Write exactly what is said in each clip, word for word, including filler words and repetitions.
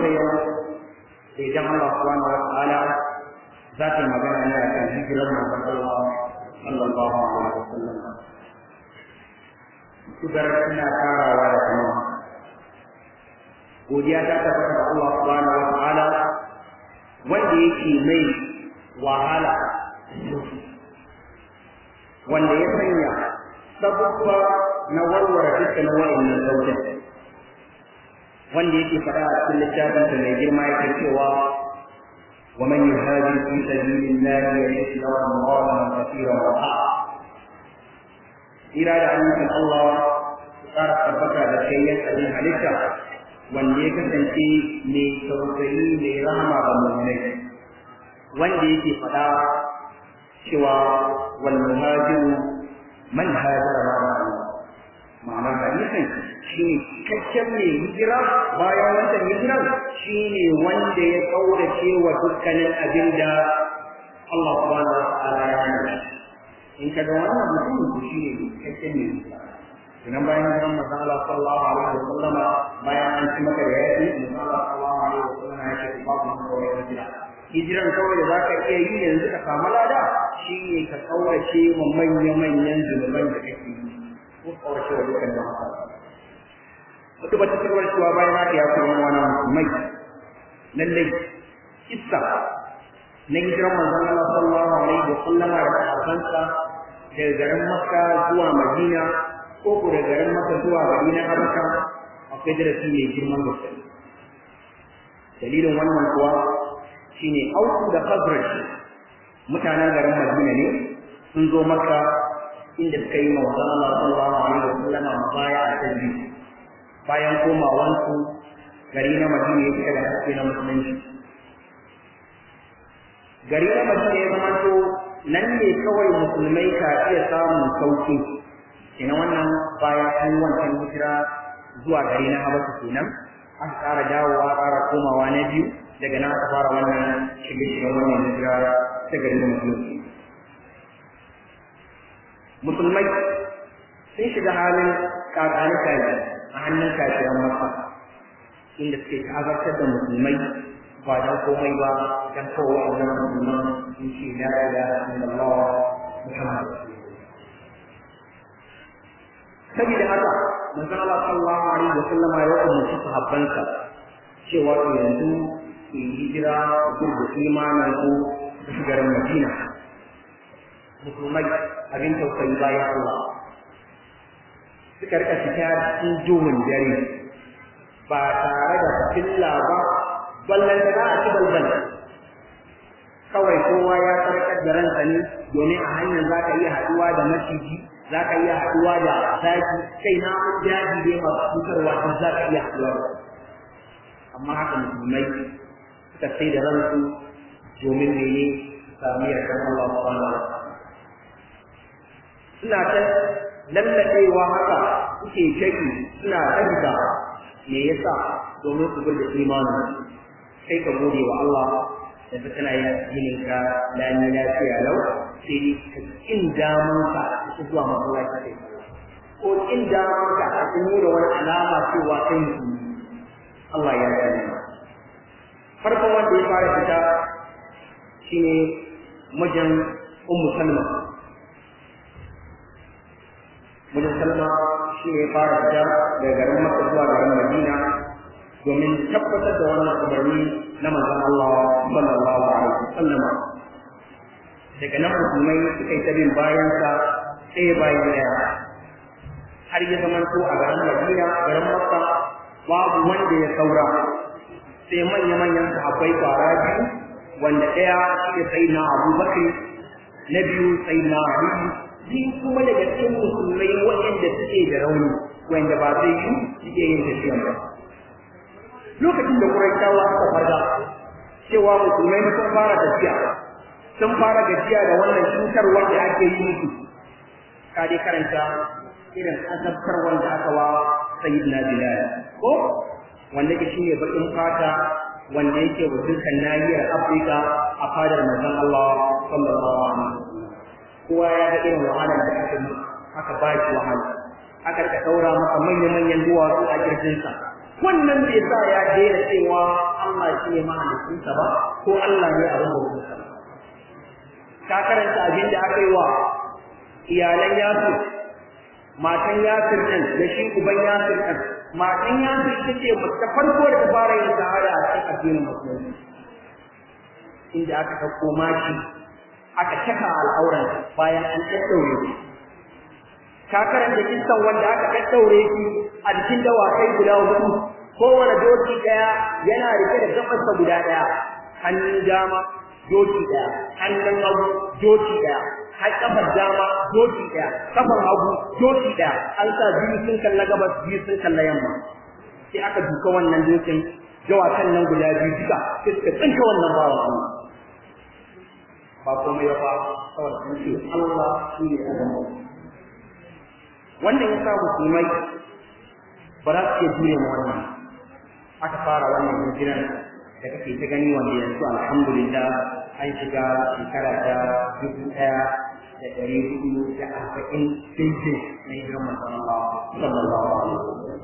ta yau da idan Allah subhanahu wa ta'ala za ta yi magana ne a kan hijirar manzon Allah sallallahu alaihi wasallam. Kubar ina karawa da kuma godiya ta tabbata ga Allah subhanahu wa ta'ala wanda yake mai wahala wanda ya sanya sabubba na warware dukkan wa'annan sautin wanda yake faɗa a cikin littafin mai girma yake cewa wa man yuhajir fi sabilillahi yajid lahu mawqitan kathiran wa ha'a ira da annabi Allah tsara tabbata da kayyan abin halitta wanda ya kasance mai tausayi mai rahama ga mu'minai wanda yake faɗa cewa wal muhajiru man hajara ma'a ma'ana hadisin shi cikakken mai hijira bayan wannan hijirar shi ne wanda ya kaurace wa dukkanin abin da Allah subhanahu wa ta'ala ya hana in ka ga wannan mutum ko shi ne cikakken mai hijira idan bayan hijiran manzon Allah sallallahu alaihi wa sallama bayan an ci maka da yaƙi manzon Allah sallallahu alaihi wa sallama ya ce babu kawai hijira hijiran kawai da zaka iya yi yanzu ka samu lada shi ne ka kaurace wa manya-manyan zunuban da kake yi ko kaurace wa dukkan jama'a wata bata tarwar cewa bayan haka ya kuma wani mai lallai kissa na hijiran manzon Allah sallallahu alaihi wa sallama da sahabbansa daga garin Makka zuwa Madina ko ko daga garin Makka zuwa Madina Habasha akwai darasi mai girman gaske dalilin wannan kuwa shine Auku da Khazraj mutanen garin Madina ne sun zo Makka inda suka yi manzon Allah sallallahu alaihi wa sallama mubaya a tanbi bayan komawansu gari na Madina ya cika da haske na musulunci gari na Madina ya zama to nan ne kawai musulmai ka iya samun sauki kenan wannan bayan an wancan hijira zuwa gari na Habasha kenan aka ƙara dawowa ƙara komawa na biyu daga nan aka fara wannan shige-shigen wannan hijira ta gari na musulunci musulmai sun shiga halin kakani kai a hannun kafiran Makka inda suke azabtar da musulmai ba dan komai ba dan kawai wannan musulman sun ce la ilaha illallah Muhammad saboda haka manzon Allah sallallahu alaihi wasallam ya umarci sahabbansa cewa yanzu ki hijira ku da imanin ku ku garin Madina musulmai abin tausayi bayan Allah suka rika fita cikin duhun dare ba tare da fitilla ba ballan da a ci balbal kawai kowa ya sarkar da ransa ne domin a hanyar za ka iya haɗuwa da maciji za ka iya haɗuwa da zaki kai na mun jaji dai masu cutarwa don za ka iya haɗuwa da amma haka musulmai suka sai da ransu domin mene sami yardan Allah subhanahu wa ta'ala suna ta lallacewa haka suke shaki suna tsarka me yasa domin su gudu imanin sai ka gode wa Allah da ta kana yin addinin ka lani lafiya lau sai dai ka kin damun ka su zuwa masallaci kai ko kin damun ka a nuna wani alama cewa kai musulmi Allah ya sani farkon wanda ya fara fita shine mijin Ummu Salma Mijin Salma shi ne fara fita daga garin Makka zuwa garin Madina domin tabbatar da wannan umarni na manzon Allah sallallahu alaihi wasallam. Daga nan musulmai suka yi ta bin bayan sa sai bayan daya har ya zama to a garin Madina garin Makka babu wanda ya saura sai manya-manyan sahabbai fara biyu wanda ɗaya shi ne sayyidina Abu Bakr na biyu sayyidina Ali shi kuma daga cikin musulmai waɗanda suke da rauni wanda ba zai yi suke yin tafiya ba lokacin da Quraishawa suka farga cewa musulmai sun fara tafiya sun fara gajiya da wannan cutar wanda ake yi musu ka dai karanta irin azabtar wanda aka wa sayyidina Bilal ko wanda ke shine bakin fata wanda yake wa dukkan nahiyar Afirka a fadar manzon Allah sallallahu alaihi wasallam kowa ya ga irin wahalar da aka yi aka ba shi wahala aka rika daura masa manyan manyan duwatsu a kirjinsa wannan bai sa ya daina cewa Allah shi ne mahalicinsa ba ko Allah ne a rubutunsa ka karanta abin da aka yi wa iyalan Yasir matan Yasir din da shi uban Yasir din matan Yasir ita ce ta farko da ta fara yin shahada a cikin addinin musulunci inda aka ɗauko maki aka caka al'auran bayan an ɗaɗɗaure shi ka karanta kisan wanda aka ɗaɗɗaure shi a cikin dawakai guda huɗu kowane doki ɗaya yana rike da gafarsa guda ɗaya hannun dama doki ɗaya hannun hagu doki ɗaya har kafar dama doki ɗaya kafar hagu doki ɗaya an sa biyu sun kalla gabas biyu sun kalla yamma sai aka duka wannan dokin dawakan nan guda biyu duka sai suka tsinka wannan bawan Allah ba komai ba saboda sun ce Allah shi ne azama wannan yasa musulmai ba za su iya jure mu wannan aka fara wannan hijiran da kake ta gani wanda yanzu alhamdulillah an shiga shekara ta dubu ɗaya da ɗari hudu da arba'in daidai na hijiran manzon Allah sallallahu alaihi wasallam.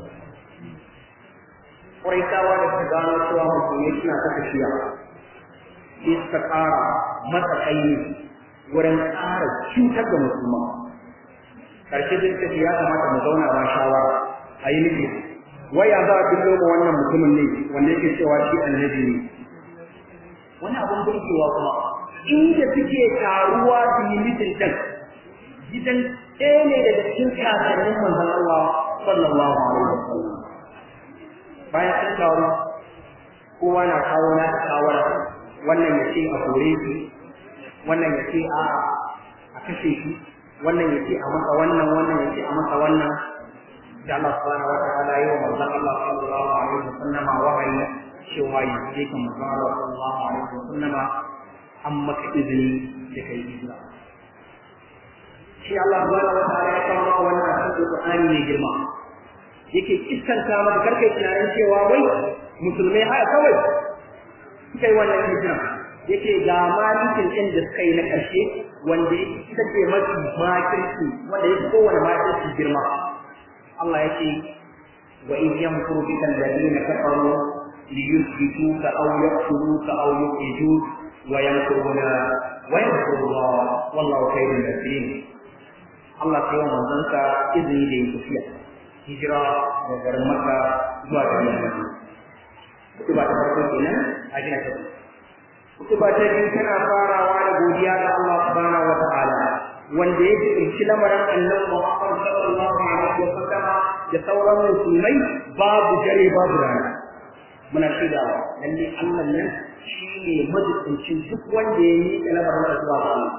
Ƙuraitawa da su gano cewa musulmai suna ta tafiya sai suka ƙara matsayi wurin ƙara cutar da musulman. Ƙarshe zai ce ya kamata mu zauna ba shawara a yi nufi waya za a billo ma wannan mutumin ne wanda yake cewa shi annabi ne wani abun burgewa kuma inda suke taruwa su yi mitin din gidan ɗaya ne daga cikin kakannin manzon Allah sallallahu alaihi wasallam bayan sun taru kowa na kawo na shawara wannan ya ce a kore shi wannan ya ce a a kashe shi wannan ya ce a masa wannan wannan ya ce a masa wannan da Allah subhanahu wa ta'ala yi wa manzon Allah sallallahu alaihi wasallam wahayi cewa yanzu kan manzon Allah sallallahu alaihi wasallam an maka izini da kai hijira shi Allah subhanahu wa ta'ala ya kawo maka wannan a cikin Qur'ani ne girma yake kiskanta maka karkai tunanin cewa wai musulmai haka kawai suka yi wannan hijira yake ga malikin ɗin da suka yi na ƙarshe wanda ita ce mafi makirci wanda ya fi kowane makirci girma Allah yake wa in yamkuru bika alladhina kafaru liyuthbituka aw yaqtuluka aw yukhrijuk wa yamkuruna wa yamkuru Allah wallahu khayrul makirin Allah sai wannan zanka izini da yake tafiya hijira daga garin Makka zuwa garin Madina kutuba ta farko kenan a gina ta kutuba ta biyu tana farawa da godiya ga Allah subhanahu wa ta'ala wanda ya ji lamarin annabi Muhammad sallallahu alaihi wa sallam da sauran musulmai babu dare babu rana muna shaidawa lalle Allah nan shine majibincin duk wanda ya yi lamarin da zuwa Allah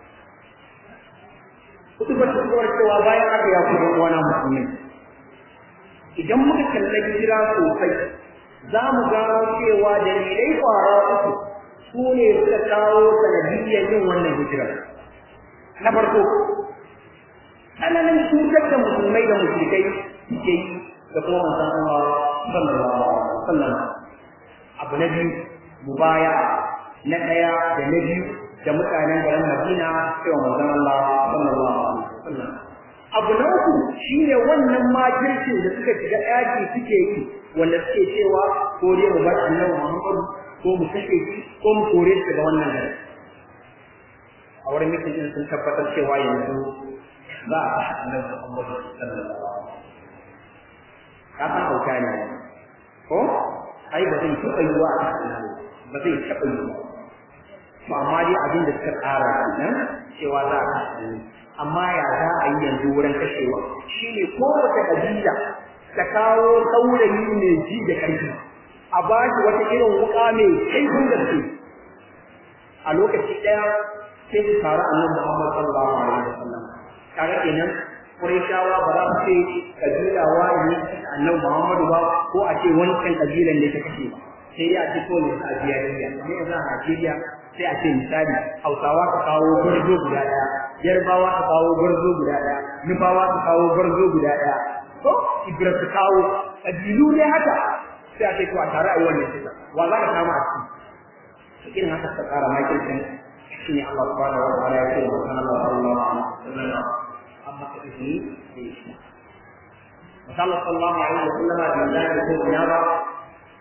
kutuba ta cewa bayan haka ya kuma wani musulmi idan muka kalli hijira sosai za mu gano cewa dalilai kwara uku su ne suka kawo sanadiyyar yin wannan hijira na farko tsananin cutar da musulmai da musulmai suke yi da kuma manzon Allah sallallahu alaihi wasallam abu na biyu mubaya na ɗaya da na biyu da mutanen garin Madina cewa manzon Allah sallallahu alaihi wasallam abu na uku shine wannan makircin da suka shiga yaki suke yi wanda suke cewa ko dai mu bar Annabi Muhammad ko mu kashe shi ko mu kore shi daga wannan gari a wurin mutum din sun tabbatar cewa yanzu za a kashe Annabi Muhammad sallallahu alaihi wasallam ka san hauka ne ko ai ba zai taɓa yiwa a cikin ba zai taɓa yiwa to amma dai abin da suka tsara nan cewa za a kashe amma ya za a yi yanzu wurin kashewa shine kowace kabila ta kawo saurayi mai ji da ƙarfi a ba shi wata irin wuka mai kaifin gaske a lokaci ɗaya sai su taru annabi Muhammad sallallahu alaihi wasallam kaga kenan Qurayshawa ba za su ce kabila wani annabi Muhammad ba ko a ce wancan kabilan ne ta kashe ba sai ya ce ko ne a Najeriya ne yanzu a Najeriya sai a ce misali Hausawa ka kawo gurzo guda ɗaya Yarbawa ka kawo gurzo guda ɗaya Nufawa ka kawo gurzo guda ɗaya ko Ibra ka kawo kabilu ne haka sai a ce to a tare a yi wannan kisa wa za ka kama a ciki irin haka ta tsara makircin shine Allah subhanahu wa ta'ala ya ce wa sallallahu alaihi wasallam amma ka izini da shi sallallahu alaihi wasallam da Allah ya ce ya ba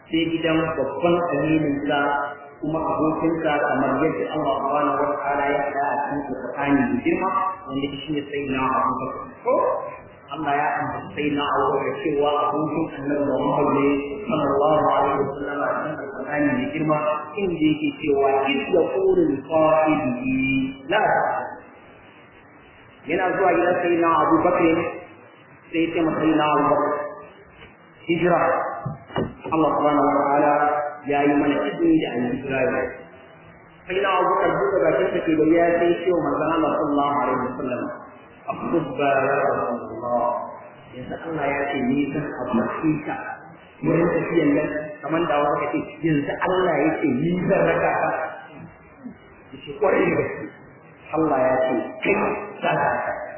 sai gidan babban amininsa kuma abokinsa kamar yadda Allah subhanahu wa ta'ala ya faɗa a cikin Qur'ani da girma wanda shi ne sayyidina Abu Bakr ko Allah ya ambaci sayyidina Abu Bakr cewa abokin Annabi Muhammad ne sallallahu alaihi wasallam a cikin Qur'ani da girma inda yake cewa iz yaqulu al-qa'ibi la yana zuwa gidan sayyidina Abu Bakr sai ya ce masa sayyidina Abu Bakr hijira Allah subhanahu wa ta'ala ya yi mana izini da al-hijra sai na Abu Bakar duka ga kinsa ke bayyana ya sai ce wa manzon Allah sallallahu alaihi wasallam akubba ya Rasulullah yanzu Allah ya ce ni san abuci ka wurin tafiyan nan kamar da wata kace yanzu Allah ya ce ni zan raka ka yace kwarai da gaske Allah ya ce kai za ka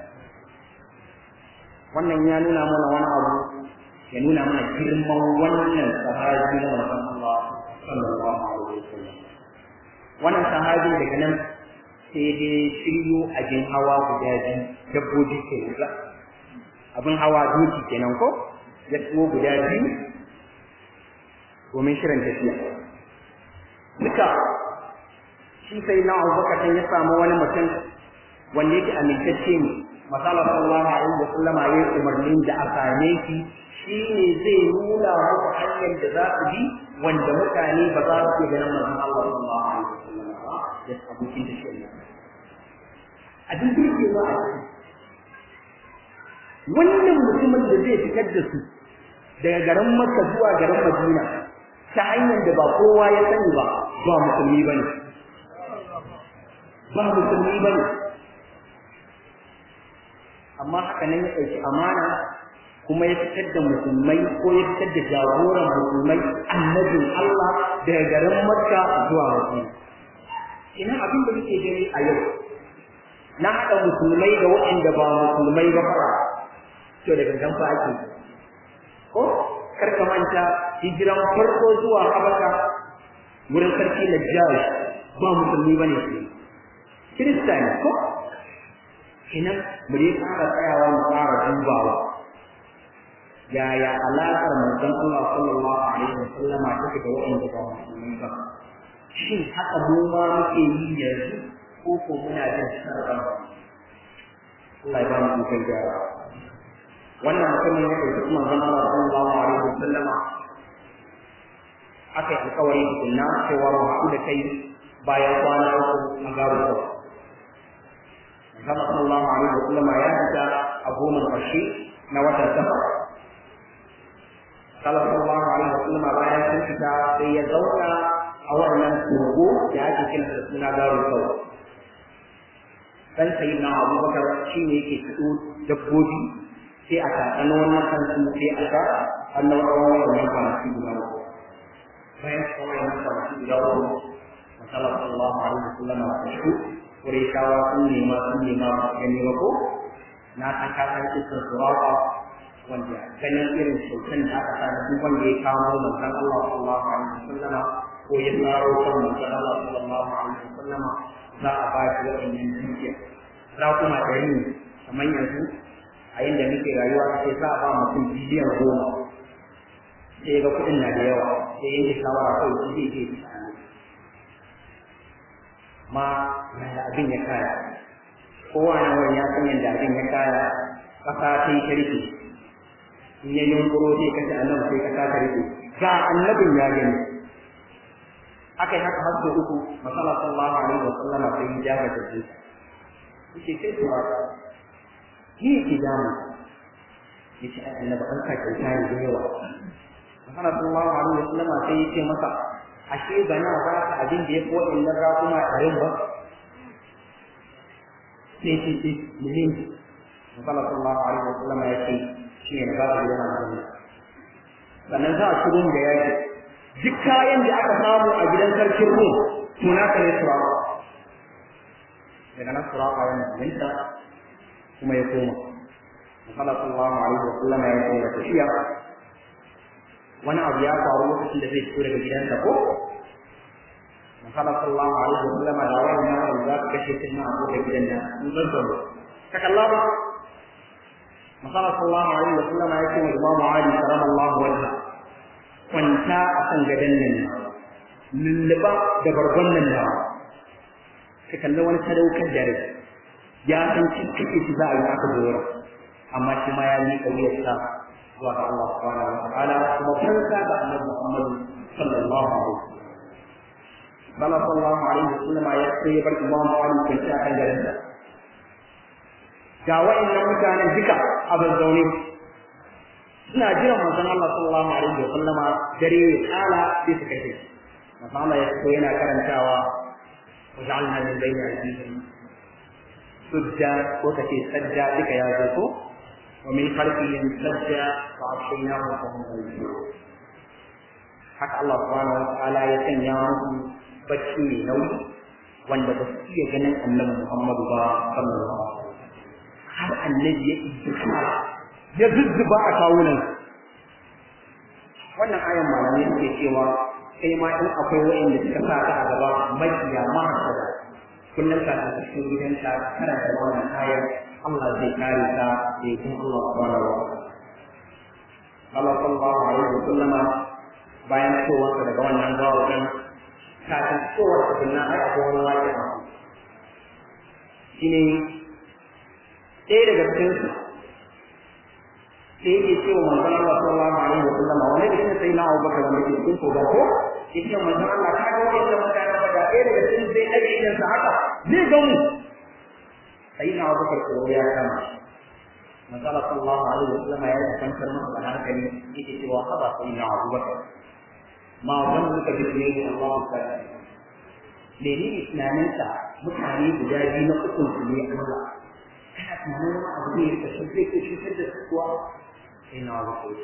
wannan ya nuna mana wani abu ya nuna mana girman wannan sahabi na manzon Allah sallallahu alaihi wasallam wannan sahabi daga nan sai dai shiryo abin hawa guda biyu dabbobi ke wuga abin hawa doki kenan ko ya tsuwo guda biyu domin shirin tafiya duka shi sai na Abubakar ya samu wani mutum wanda yake amintacce ne masala sallallahu alaihi wasallam ya yi umarnin da a same shi shi ne zai nuna muku hanyar da za su bi wanda mutane ba za su ganin manzon Allah sallallahu alaihi wasallam ba da abokin da shi a duk yake ba wannan mutumin da zai fitar da su daga garin Makka zuwa garin Madina ta hanyar da ba kowa ya sani ba ba musulmi bane ba musulmi bane amma haka nan ya ɗauki amana kuma ya fitar da musulmai ko ya fitar da jagoran musulmai annabin Allah daga garin Makka zuwa Madina. Ina abin da muke gani a yau na haɗa musulmai da waɗanda ba musulmai ba fara to daga gan fa ake ko kar ka manta hijiran farko zuwa Habasha wurin sarki Najash ba musulmi bane shi Kirista ne ko ina mu dai fara tsayawa mu fara dubawa yaya alaƙar manzon Allah sallallahu alaihi wasallam take da wanda ba musulmi ba shin haka mu ma muke yi yanzu ko ko muna jin sarrafa Allah ya ba mu kai gyara wannan mutumin ya ɗauki manzon Allah sallallahu alaihi wasallam aka yi alƙawari tukunna cewa mu haɗu da kai bayan kwana uku a garu kawai Muhammad sallallahu alaihi wasallam ya fita a goma ƙarshe na watan safar sallallahu alaihi wasallam bayan sun fita sai ya zauna a wannan kogo da ake kira da suna garu kawai dan sayyidina Abubakar shine yake fito dabbobi sai a tsakano wannan kansu sai a sa annabi wannan kwanaki guda bayan kawai wannan kwanaki guda sallallahu alaihi wasallam ya fito Quraishawa sun nema sun nema ba gani ba ko na san ka san cikin surawa wanda ganin irin sultan da aka sanar duk wanda ya kawo manzon Allah sallallahu alaihi wasallam ko ya tsaro kan manzon Allah sallallahu alaihi wasallam za a ba shi wannan dukiya za kuma da yin kamar yanzu a yanda muke rayuwa sai za a ba mutum biliyan goma sai ga kuɗin na da yawa sai yanke shawara kawai su zai je ma yaya abin ya kaya kowa na wani ya san yadda abin ya kaya ƙasa ta yi tariki in ya yunkuro sai ka ci annabi sai ka ta rike ga annabin ya gani aka yi haka har sau uku masala sallallahu alaihi wa sallama sai ya jaga da shi yake sai su haka ni ke damu yace ai annabi an ka kyauta ne da yawa masala sallallahu alaihi wa sallama sai ya ce masa ashe bana ba ka abin da ya fi waɗannan rakuma ɗarin ba sai ce ce muhim masala sallallahu alaihi wa sallama ya ce shi ne ba su yana da sannan za a shirin da yaki duk kayan da aka samu a gidan sarkin Rum suna ka ne surawa daga nan surawa yana minta kuma ya koma Muhammad sallallahu alaihi wa sallam ya koma tafiya wani abu ya faru lokacin da zai fito daga gidansa ko Muhammad sallallahu alaihi wa sallam da wani yawon za ka kashe shi na abu da gidan da sun zazzaro ka kalla ba Muhammad sallallahu alaihi wa sallam ya ce wa Imam Ali karramallahu wajha kwanta a kan gadon nan lulluba da bargon nan da ka kalli wani sadaukar da rai ya san cin kake shi za a yi aka gora amma shi ma ya miƙa wuyarsa zuwa ga Allah subhanahu wa ta'ala kuma kansa ga Annabi Muhammad sallallahu alaihi wasallam bala sallallahu alaihi wasallam ya sai ya bar Imam Ali kwanta a kan gadon sa ga wa'annan mutanen duka a zaune suna jiran manzon Allah sallallahu alaihi wasallam dare ya tsala sai su kai manzon Allah ya so yana karantawa waja'alna min bayni aydihim sujja ko kace sajda duka ya zo ko wa min khalfihim sajda fa afshaynahu fa hum yusirun haka Allah subhanahu wa ta'ala ya sanya musu bacci mai nauyi wanda ba su iya ganin Annabi Muhammadu ba sallallahu alaihi wasallam har annabi ya iddika ya zuzzuba a kawunan wannan ayan malamai suke cewa sai ma in akwai wa'anda suka sa ta a gaba makiya mahasada kullum ka ta cikin gidanka kana da wannan ayan Allah zai kare ka da yakin Allah subhanahu wa ta'ala Allah sallallahu alaihi wa sallama bayan cewarsa daga wannan gawa kan kafin cewarsa kunna ai akwai wani wani shine ɗaya daga cikin su sai yake cewa manzon Allah sallallahu alaihi wa sallam wani da shi sai na Abu Bakar wanda ke cikin kogar ko yake manzon Allah ka ga wannan mutane ba da ɗaya daga cikin sai ake yin sa haka zai ga mu sai na Abu Bakar ko ya kama manzon Allah sallallahu alaihi wa sallam ya tantar masa da hankali yake cewa haba sai na Abu Bakar ma wannan ka bi ne Allah ta'ala ne ni tunaninsa mutane guda biyu na ukun su ne Allah kana tunanin wani abu ne da shi zai kai cutar da su kuwa sai na abu kai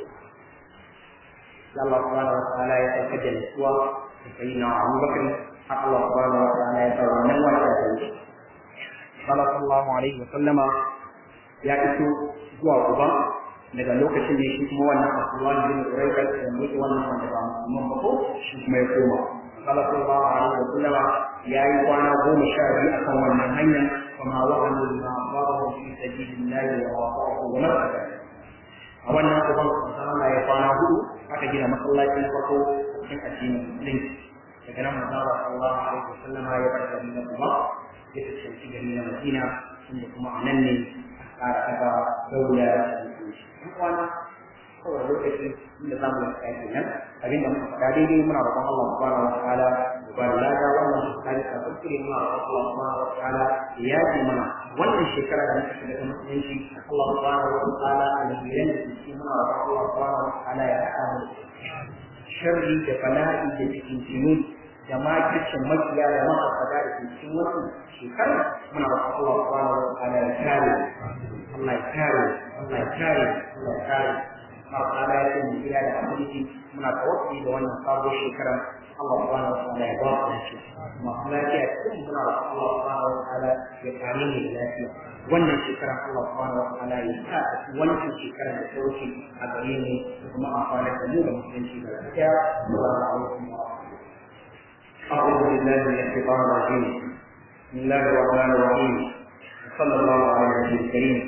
Allah subhanahu wa ta'ala ya sauka da nutsuwa da sai na Abu Bakar haka Allah subhanahu wa ta'ala ya tsara wannan wanda ya sauke sallallahu alaihi wa sallama ya fito zuwa Quba daga lokacin ne shi kuma wannan Abdullah bin Urayqa da muke wannan wanda ba musulman ba ko shi kuma ya koma sallallahu alaihi wa sallama ya yi kwana goma sha biyu akan wannan hanya وما وهنوا لما أصابهم في سبيل الله ووافقوا ومسكوا a wannan uban Allah ya kwana hudu aka gina masallaci na farko cikin addinin musulunci daga nan manzo Allah sallallahu alaihi wasallam ya bar gari na Quba ya tafi gari na Madina inda kuma a nan ne aka kafa daula da musulunci in kwana kawai lokaci inda zamu yi kai kenan abinda muka faɗa daidai muna roƙon Allah subhanahu wa ta'ala ba da lada wannan shekara ta kuskure muna roƙon Allah subhanahu wa ta'ala ya ji mana wannan shekara da muka shiga ta musulunci Allah subhanahu wa ta'ala alhiran da suke muna roƙon Allah subhanahu wa ta'ala ya haɗa mu sharri da bala'i da cikin jini da makircin makiya da mahasada da cikin wannan shekara muna roƙon Allah subhanahu wa ta'ala ya kare Allah ya kare Allah ya kare Allah ya kare Allah ya ce mu kira da aminci muna tawakkali da wannan sabon shekara Allah subhanahu wa ta'ala ya ba mu shi kuma lafiya cikin muna Allah subhanahu wa ta'ala ya kare mu da lafiya wannan shekara Allah subhanahu wa ta'ala ya sa wannan shekara da ta wuce a gare mu kuma amfana da mu da mutunci da lafiya assalamu alaikum wa rahmatullahi أعوذ بالله من الشيطان الرجيم بسم الله الرحمن الرحيم صلى الله على النبي الكريم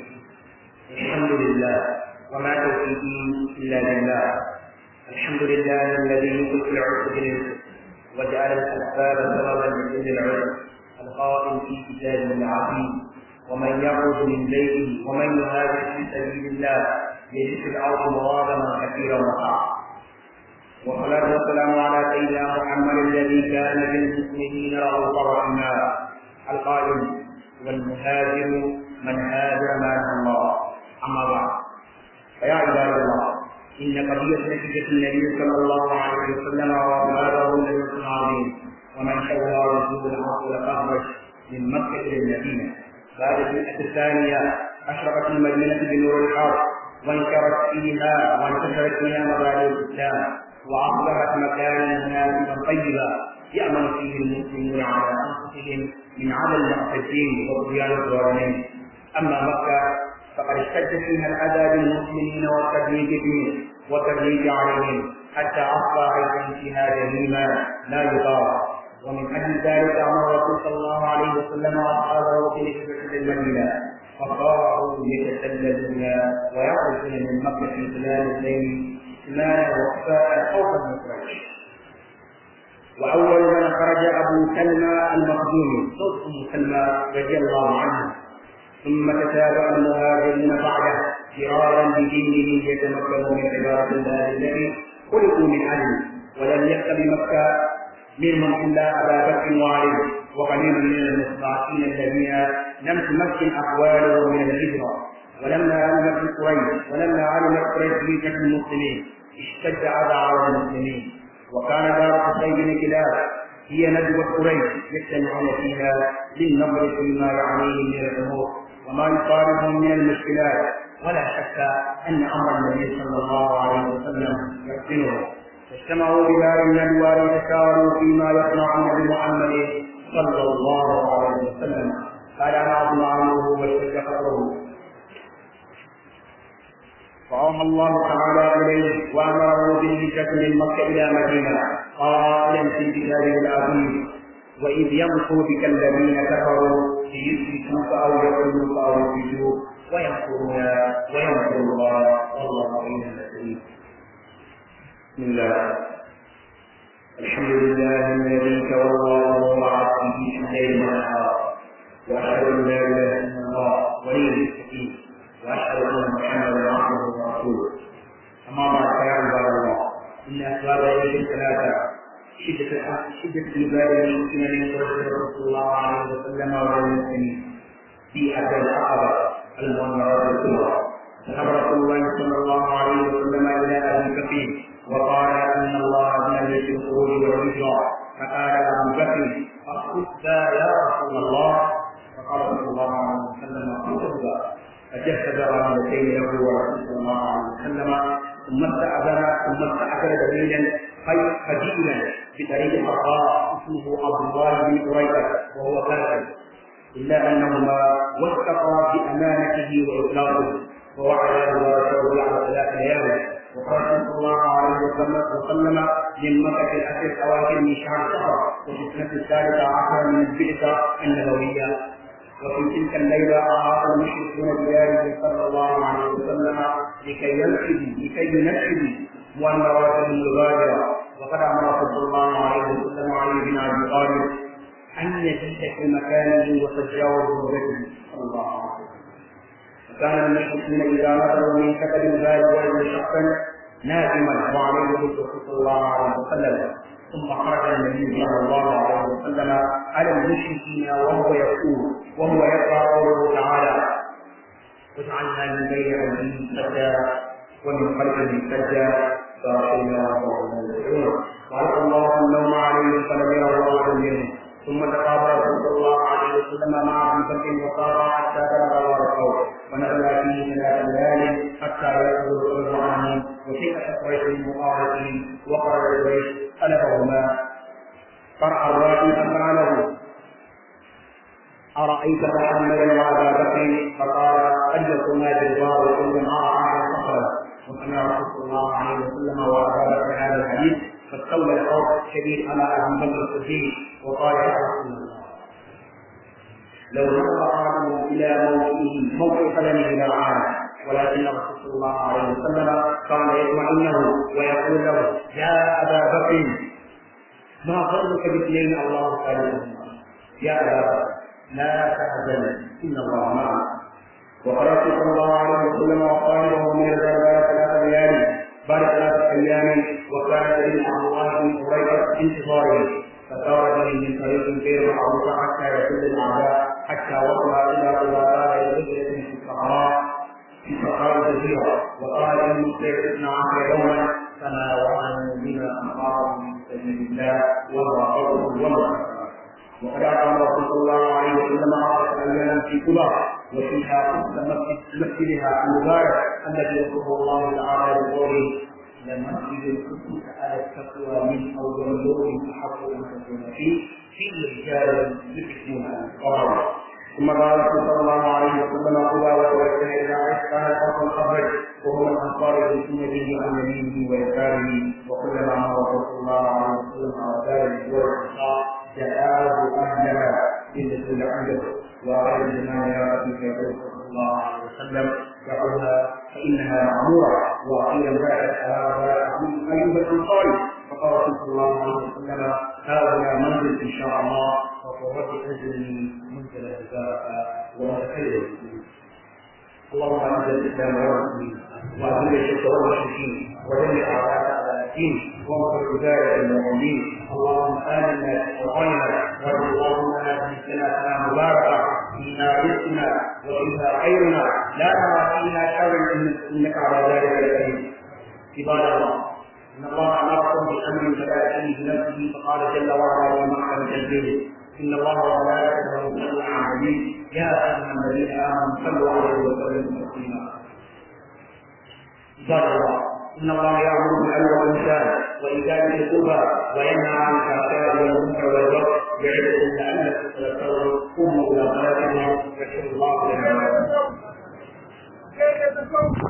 الحمد لله وما توفيقي إلا بالله الحمد لله الذي يخلق العسر بالرزق وجعل الأسباب سببا لكل العسر القائل في كتابه العظيم ومن يخرج من بيته ومن يهاجر في سبيل الله يجد في الأرض مغاضبا كثيرا وقعا والصلاة والسلام على سيدنا محمد الذي كان بالمسلمين رؤوفا رحيما القائل والمهاجر من هاجر ما نهى الله أما بعد فيا عباد الله إن قضية نتيجة النبي صلى الله عليه وسلم وأصحابه لنصر عظيم ومن شوى رسول العصر فخرج من مكة إلى المدينة بعد الجمعة الثانية أشرقت المدينة بنور الحق وانكرت فيها وانتشرت فيها مبادئ الإسلام وأصبحت مكانا ناسبا طيبا يأمن فيه المسلمون على أنفسهم من عدم المعتدين وطغيان الظالمين. أما مكة فقد اشتد فيها الأذى بالمسلمين والتبليغ بهم والتبليغ عليهم حتى أصبح عيشهم فيها جهيما لا يطاق. ومن أجل ذلك أمر الرسول صلى الله عليه وسلم وأصحابه بهجرة المدينة فصاروا يتسللون ويخرجون من مكة في خلال الليل كتمانا وخفاء خوفا من قريش. وأول من خرج أبو سلمى المخزومي صوت أم سلمى رضي الله عنها، ثم تتابع المهاجرين بعده فرارا بدينه يتمكنوا من عبادة الله الذي خلقوا من أجله، ولم يبق بمكة منهم إلا أبا بكر وعلي وقليل من المستضعفين الذين لم تمكن أحوالهم من الهجرة. ولما علمت قريش ولما علمت قريش بهجرة المسلمين اشتد أذى على المسلمين، وكان دار حسين بن كلاب هي ندوة قريش يجتمعون فيها للنظر فيما يعنيهم من الأمور وما يصابهم من المشكلات، ولا شك أن أمر النبي صلى الله عليه وسلم يحسنه. فاجتمعوا بدار الندوة ليتشاوروا فيما يصنعون بمحمد صلى الله عليه وسلم. قال عظم عنه واشتد خطره، فأوحى الله تعالى إليه وأمره بالهجرة من مكة إلى مدينة قائلا في كتابه العظيم: وإذ يمكر بك الذين كفروا ليثبتوك أو يقتلوك أو يخرجوك ويمكرون ويمكر الله والله غير المسلمين. بسم الله، الحمد لله الذي تولى وعبده في الليل والنهار، وأشهد أن لا إله إلا الله ولي المتقين، وأشهد أن محمدا عبده ورسوله. أما بعد فيا عباد الله، إن أسباب هذه الثلاثة شدة شدة الإبادة للمسلمين من رسول الله عليه وسلم والمسلمين في أدى العقبة المؤمرات الكبرى. ذهب رسول الله صلى الله عليه وسلم إلى أبي بكر وقال إن الله أذن لي في الخروج والهجرة، فقال أبو بكر: أخذت يا رسول الله؟ فقال صلى الله عليه وسلم: أخذت. فجهز رمضتين له ورسول صلى الله عليه وسلم، ثم استأذن ثم استأذن دليلا خجيلا بطريق حراء اسمه عبد الله بن قريظة وهو كافر، إلا أنهما وثقا بأمانته وإخلاصه، ووعد ورسوله على ثلاث ليال. وقال صلى الله عليه وسلم من مكة الأسر أواخر من شهر صفر وفي السنة الثالثة عشر من البعثة النبوية. وفي تلك الليلة أعاط المشركون بداره صلى الله عليه وسلم لكي ينفذوا لكي ينفذوا مؤامراتهم الغادرة. وقد أمر صلى الله عليه وسلم علي بن أبي طالب أن يزيد في مكانه وتجاوز بيته صلى الله عليه وسلم. وكان المشركون إذا نظروا من كتب الباب وإذا شخصا نادما وعليه صلى الله عليه وسلم، ثم خرج النبي صلى الله عليه وسلم على المشركين وهو يقول وهو يقرأ قوله تعالى: وجعلنا من بين أيديهم سدا ومن خلفهم سدا فأغشيناهم وهم يبصرون، وألقى الله النوم عليهم فلم يروا أحدا منهم. ثم تقابل صلى الله عليه وسلم مع ابي بكر وقال حتى بلغ ورقه، ونزل فيه ثلاث ليال حتى يخرج الرجل عنهم، وشيء قريش مقارنه وقال قريش ألفهما فرع الراجل ففعله: أرأيت محمدا وأبا بكر؟ فقال: أجلكما جزار وكل معه على الصخرة. وسمع رسول الله عليه وسلم وأبا بكر هذا الحديث فاستولى الخوف الشديد على أبي بكر الصديق وقال: يا رسول الله، لو نظر أحدهم إلى موقعه موقع قدمه إلى العالم، ولكن رسول الله عليه وسلم كان يطمئنه ويقول له: يا أبا بكر، ما ظنك باثنين الله ثالثهما؟ يا أبا بكر لا تحزن إن الله معنا. وقال صلى الله عليه وسلم وصاحبه من الغرباء ثلاث ليالي بعد ثلاثة أيام، وكان يريد عبد الله بن قريظة انتظاره، فسار به من طريق غير معروف حتى يصل الأعداء، حتى وصل إلى قباء الهجرة في الصحراء في صحراء الجزيرة، وقال إن مصير اثنا عشر يوما فما وعنوا بما أمرهم من سبيل الله وهو قول ومرة. وقد أقام رسول الله عليه وسلم عشرة أياما في قباء، وفيها قصة مسجدها المبارك الذي يذكره الله تعالى بقوله: لمسجد القدس على التقوى من أول يوم أحق أن تكون فيه فيه رجال يحبون القرار. ثم قال صلى الله عليه وسلم: قباء وتوجه إلى عشقها الأرض الخضر، وهو الأنصار يجلسون به عن يمينه ويساره، وكلما مر رسول الله عليه وسلم على دار الدول جاءه أهلها إلا عنده، وأخرج الزمان يا أبي يقول صلى الله عليه وسلم: دعوها فإن فإنها معمورة. وأخيرا بركة أيوب الأنصاري فقال صلى الله عليه وسلم هذا منزل إن شاء الله وقرة أجل منزل الزارة ومتكلم. اللهم أعز الإسلام والمسلمين وأذل الشرك والمشركين ودمر أعداءك على الدين وانصر عبادك المؤمنين. اللهم آمنا في أوطاننا اللهم هذه سنتنا مباركة فيها رزقنا وفيها خيرنا لا نرى فيها شر إنك على ذلك لقدير. عباد الله إن الله أمركم بأمر بدأ فيه بنفسه فقال جل وعلا في محكم تنزيله إن الله وملائكته يصلون على النبي يا أيها الذين آمنوا صلوا عليه وسلموا تسليما. عباد الله إن الله يأمر بالعدل والإحسان وإيتاء ذي القربى وينهى عن الفحشاء والمنكر والبغي يعظكم لعلكم تذكرون. قوموا إلى صلاتكم يغفر الله لنا.